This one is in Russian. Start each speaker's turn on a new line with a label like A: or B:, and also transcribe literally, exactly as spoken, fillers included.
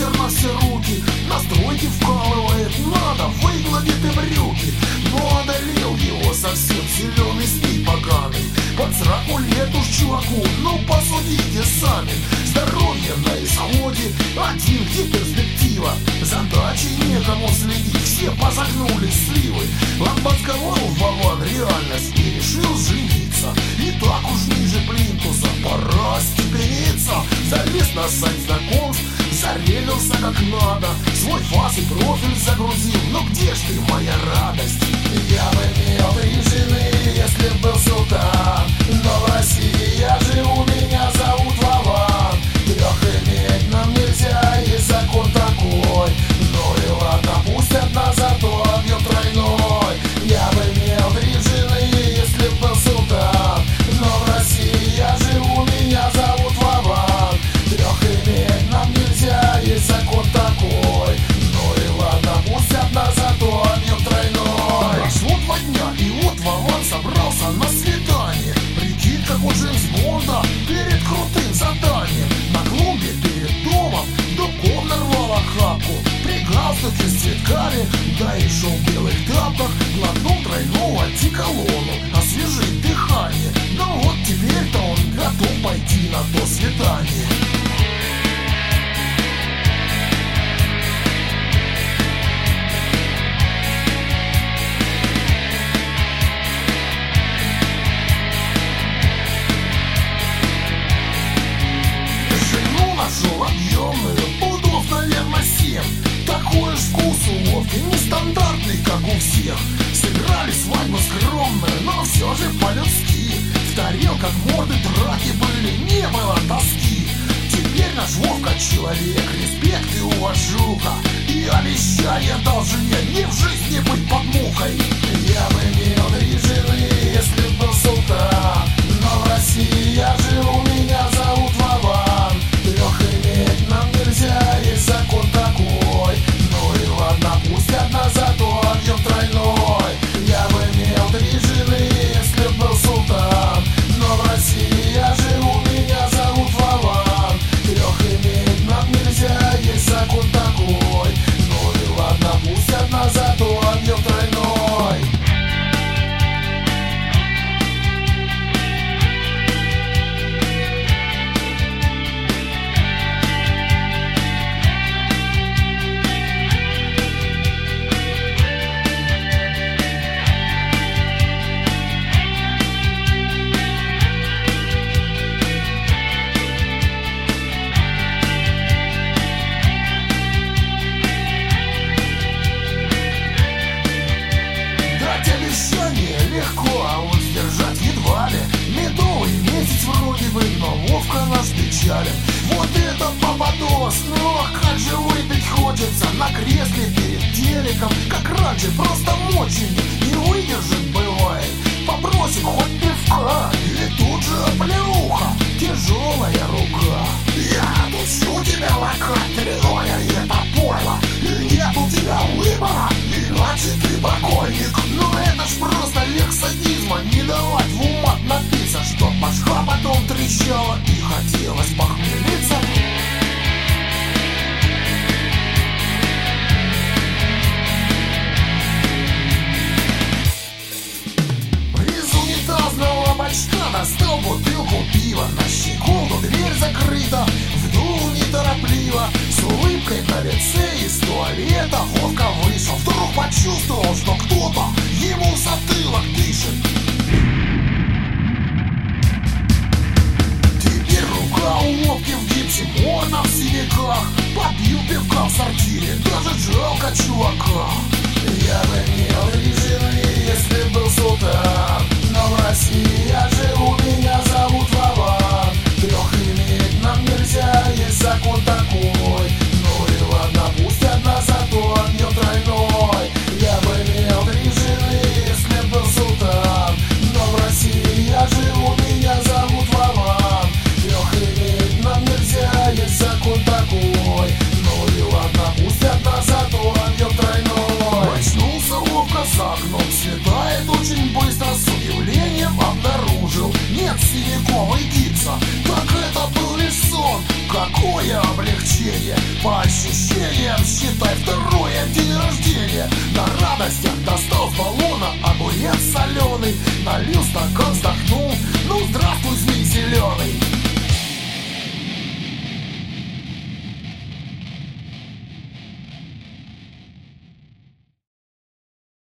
A: мастер на все руки, на стройке вкалывает, надо, выгладит и брюки. Но одолел его совсем зеленый снег поганый. Под сороку лет уж чуваку, ну посудите сами. Здоровье на исходе, один где перспектива. Задачи некому следить, все позагнули сливы. Он подковал в вагон реальность и решил жениться. И так уж ниже плинтуса, пора степениться. Залез на сайт знакомств, зарелился как надо. Свой фас и профиль загрузил, но где ж ты, моя радость? Я бы имел три жены, если б был султан. Но в России я живу, меня зовут Вован. Трех иметь нам нельзя, есть закон такой. Ну и ладно, пусть одна, зато объем тройной. Я бы имел три жены, если б был султан. Но в России я живу, меня зовут Вован. Трех иметь нам нельзя, есть закон такой. Ну и ладно, пусть одна, зато объем тройной. Прошло два дня, и вот Вован собрался на свидание. Прикинь, как у Джеймс Бонда перед крутым заданием. На клумбе перед домом дубком нарвал охапку. При галстуке с цветками, да и шел в белых тапках. Глотнул тройного одеколону, освежить дыхание. Ну вот теперь-то он готов пойти на то свидание. Нашел объемную, пудов, наверное, семь. Такой уж вкус у Вовки, нестандартный, как у всех. Сыграли свадьбу скромную, но все же по-людски. В тарелках морды драки были, не было тоски. Теперь наш Вовка человек, респект и уважуха. И обещание дал жене не в жизни быть под мухой. Я бы имел три жены, если б был султан. Но в России я живу, меня зовут Вован. Трех иметь нам нельзя, есть закон такой. Ну и ладно, пусть одна, зато объем тройной. Я бы имел три жены, если б был султан. Но в России я живу, меня зовут Вован. Трех иметь нам нельзя, есть закон такой. Ну и ладно, пусть одна, зато объем тройной. Легко, а вот сдержать едва ли. Медовый месяц вроде бы, но Вовка нас печалит. Вот это попадос, ну как же выпить хочется. На кресле перед телеком, как раньше, просто мочи не выдержит бывает. Попросит хоть пивка, и тут же оплеуха, тяжелая рука. Я тут у тебя локать, тренуя это пойло. И нет у тебя выбора, иначе ты покойник. Но это ж просто век садизма, не давать в умат напиться, чтоб башка потом трещала и хотелось похмелиться. Из унитазного бачка достал бутылку пива. На щеколду дверь закрыта, вдул неторопливо. С улыбкой на лице из туалета Вовка вышел. Вдруг почувствовал, что кто-то ему в затылок дышит. Теперь рука у Вовки в гипсе, морда в синяках. Попил пивка в сортире, даже жалко чувака. Я бы имел три жены, если был султан. Но в России я живу, меня зовут Вован. Трех иметь нам нельзя, есть закон такой. Ну и ладно, пусть одна, зато объем тройной. Я бы имел три жены, если был султан. Но в России я живу, меня зовут Вован. Трех иметь нам нельзя, есть закон такой. Ну и ладно, пусть одна, зато объем тройной. Очнулся Вовка за окном, светает очень быстро, с удивлением обнаружил какое облегчение. По ощущениям, считай, второе день рождения. На радостях достал с баллона огурец соленый, налил стакан, вздохнул. Ну здравствуй, змей зеленый.